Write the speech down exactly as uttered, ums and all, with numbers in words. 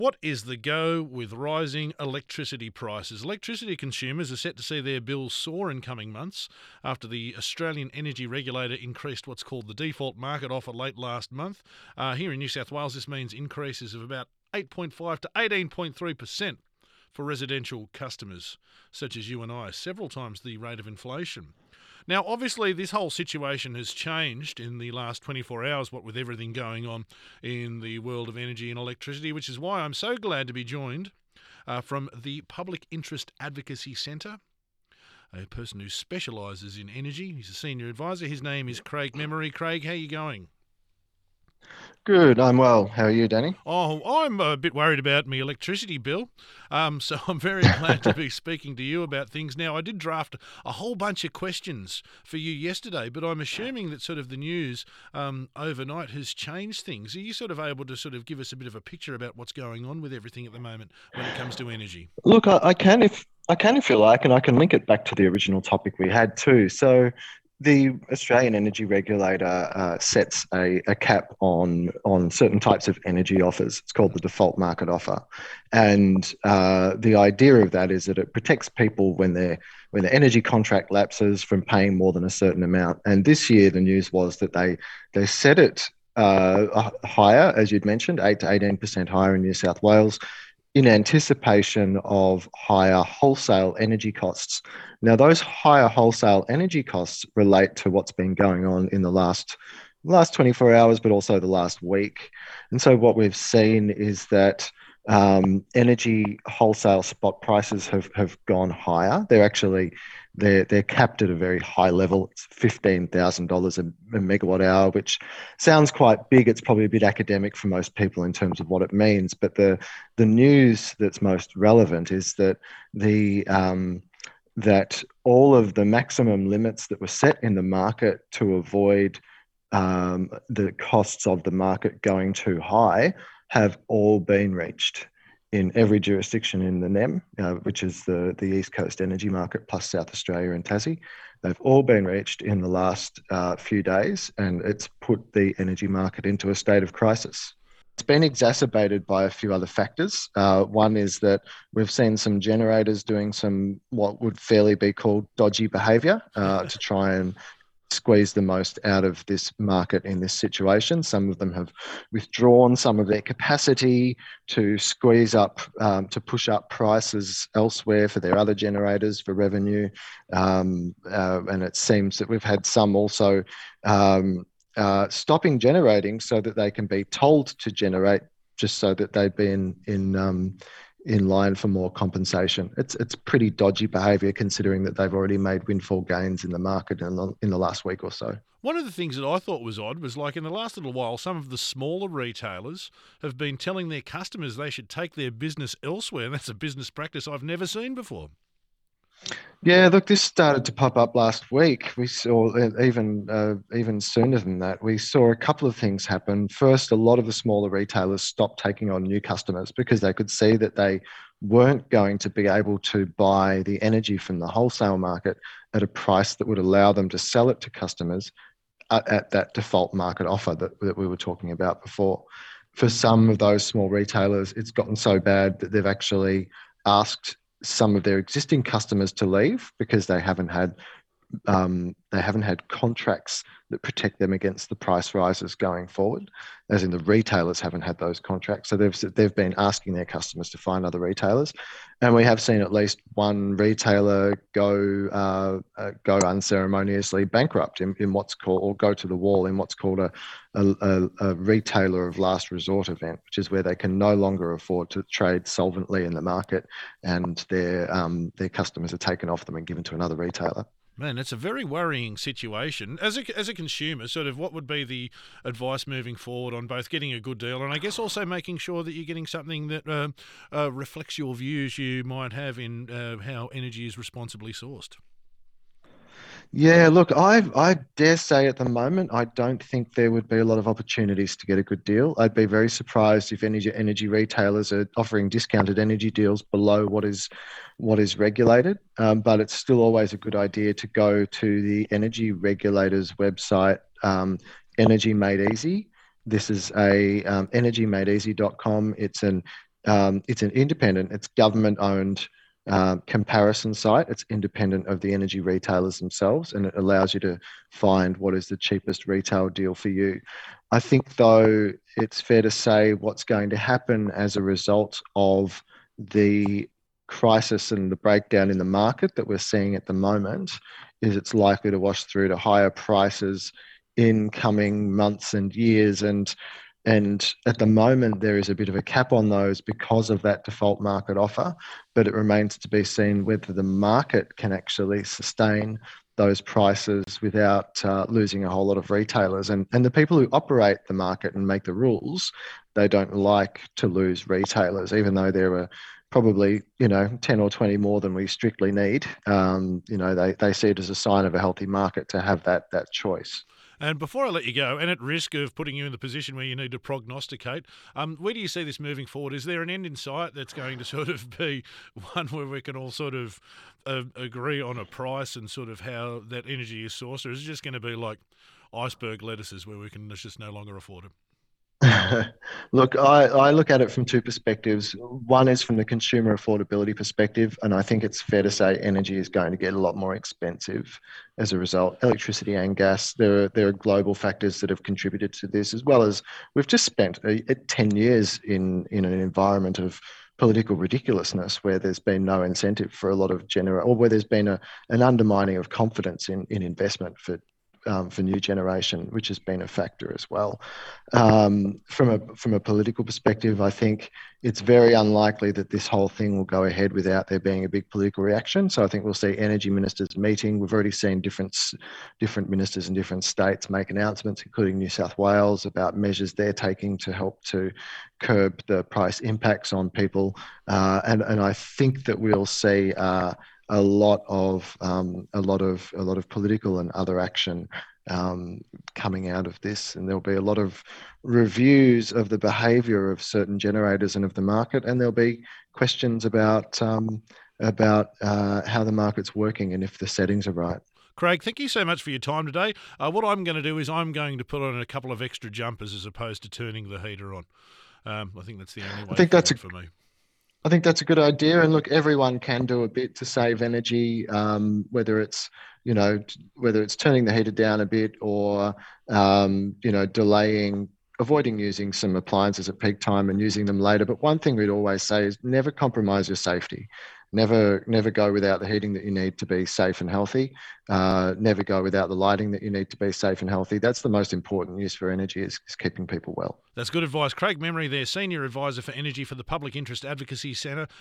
What is the go with rising electricity prices? Electricity consumers are set to see their bills soar in coming months after the Australian Energy Regulator increased what's called the default market offer late last month. Uh, here in New South Wales, this means increases of about eight point five to eighteen point three percent for residential customers such as you and I, several times the rate of inflation. Now, obviously, this whole situation has changed in the last twenty-four hours, what with everything going on in the world of energy and electricity, which is why I'm so glad to be joined uh, from the Public Interest Advocacy Centre, a person who specialises in energy. He's a senior advisor. His name is Craig Memory. Craig, how are you going? Good, I'm well. How are you, Danny? Oh, I'm a bit worried about my electricity bill, um, so I'm very glad to be speaking to you about things. Now, I did draft a whole bunch of questions for you yesterday, but I'm assuming that sort of the news um, overnight has changed things. Are you sort of able to sort of give us a bit of a picture about what's going on with everything at the moment when it comes to energy? Look, I, I can if I can if you like, and I can link it back to the original topic we had too. So, the Australian Energy Regulator uh, sets a, a cap on on certain types of energy offers. It's called the default market offer, and uh, the idea of that is that it protects people when their when their energy contract lapses from paying more than a certain amount. And this year, the news was that they they set it uh, higher, as you'd mentioned, eight to eighteen percent higher in New South Wales, in anticipation of higher wholesale energy costs. Now, those higher wholesale energy costs relate to what's been going on in the last last twenty-four hours, but also the last week. And so what we've seen is that um, energy wholesale spot prices have, have gone higher. They're actually they're they're capped at a very high level. It's fifteen thousand dollars a megawatt hour, which sounds quite big. It's probably a bit academic for most people in terms of what it means. But the the news that's most relevant is that the um, that all of the maximum limits that were set in the market to avoid um, the costs of the market going too high have all been reached in every jurisdiction in the N E M, uh, which is the, the East Coast energy market plus South Australia and Tassie. They've all been reached in the last uh, few days, and it's put the energy market into a state of crisis. It's been exacerbated by a few other factors. Uh, one is that we've seen some generators doing some what would fairly be called dodgy behaviour uh, to try and squeeze the most out of this market in this situation. Some of them have withdrawn some of their capacity to squeeze up, um, to push up prices elsewhere for their other generators for revenue. Um, uh, and it seems that we've had some also um, uh, stopping generating so that they can be told to generate just so that they'd be in, in um, in line for more compensation. It's it's pretty dodgy behaviour considering that they've already made windfall gains in the market in the, in the last week or so. One of the things that I thought was odd was like in the last little while, some of the smaller retailers have been telling their customers they should take their business elsewhere. And that's a business practice I've never seen before. Yeah, look, this started to pop up last week. We saw even uh, even sooner than that. We saw a couple of things happen. First, a lot of the smaller retailers stopped taking on new customers because they could see that they weren't going to be able to buy the energy from the wholesale market at a price that would allow them to sell it to customers at, at that default market offer that, that we were talking about before. For some of those small retailers, it's gotten so bad that they've actually asked some of their existing customers to leave because they haven't had um, they haven't had contracts that protect them against the price rises going forward, as in the retailers haven't had those contracts. So they've they've been asking their customers to find other retailers, and we have seen at least one retailer go uh, uh, go unceremoniously bankrupt in, in what's called, or go to the wall in what's called a, a, a retailer of last resort event, which is where they can no longer afford to trade solvently in the market, and their um, their customers are taken off them and given to another retailer. Man, it's a very worrying situation. As a, as a consumer, sort of what would be the advice moving forward on both getting a good deal and I guess also making sure that you're getting something that uh, uh, reflects your views you might have in uh, how energy is responsibly sourced? Yeah, look, I I dare say at the moment, I don't think there would be a lot of opportunities to get a good deal. I'd be very surprised if energy energy retailers are offering discounted energy deals below what is what is regulated. Um, but it's still always a good idea to go to the energy regulator's website, um, Energy Made Easy. This is a um, energy made easy dot com. It's an Um, it's an independent, it's government owned um, comparison site. It's independent of the energy retailers themselves, and it allows you to find what is the cheapest retail deal for you. I think, though, it's fair to say what's going to happen as a result of the crisis and the breakdown in the market that we're seeing at the moment is it's likely to wash through to higher prices in coming months and years. And and at the moment, there is a bit of a cap on those because of that default market offer, but it remains to be seen whether the market can actually sustain those prices without uh, losing a whole lot of retailers. And, and the people who operate the market and make the rules, they don't like to lose retailers, even though there are probably, you know, ten or twenty more than we strictly need. Um, you know, they, they see it as a sign of a healthy market to have that that choice. And before I let you go, and at risk of putting you in the position where you need to prognosticate, um, where do you see this moving forward? Is there an end in sight that's going to sort of be one where we can all sort of uh, agree on a price and sort of how that energy is sourced, or is it just going to be like iceberg lettuces where we can just no longer afford it? Look, I, I look at it from two perspectives. One is from the consumer affordability perspective, and I think it's fair to say energy is going to get a lot more expensive as a result. Electricity and gas, there are, there are global factors that have contributed to this, as well as we've just spent a, a ten years in, in an environment of political ridiculousness where there's been no incentive for a lot of gener or where there's been a, an undermining of confidence in, in investment for um, for new generation, which has been a factor as well. Um, from a from a political perspective, I think it's very unlikely that this whole thing will go ahead without there being a big political reaction. So I think we'll see energy ministers meeting. We've already seen different different ministers in different states make announcements, including New South Wales, about measures they're taking to help to curb the price impacts on people. Uh, and and I think that we'll see. Uh, a lot of um, a lot of a lot of political and other action um, coming out of this, and there'll be a lot of reviews of the behaviour of certain generators and of the market, and there'll be questions about um, about uh, how the market's working and if the settings are right. Craig, thank you so much for your time today. Uh, what I'm going to do is I'm going to put on a couple of extra jumpers as opposed to turning the heater on. Um, I think that's the only I way think that's a forward for me. I think that's a good idea. And look, everyone can do a bit to save energy, um, whether it's, you know, t- whether it's turning the heater down a bit or, um, you know, delaying, avoiding using some appliances at peak time and using them later. But one thing we'd always say is never compromise your safety. Never, never go without the heating that you need to be safe and healthy. Uh, never go without the lighting that you need to be safe and healthy. That's the most important use for energy is, is keeping people well. That's good advice. Craig Memory there, Senior Advisor for Energy for the Public Interest Advocacy Centre.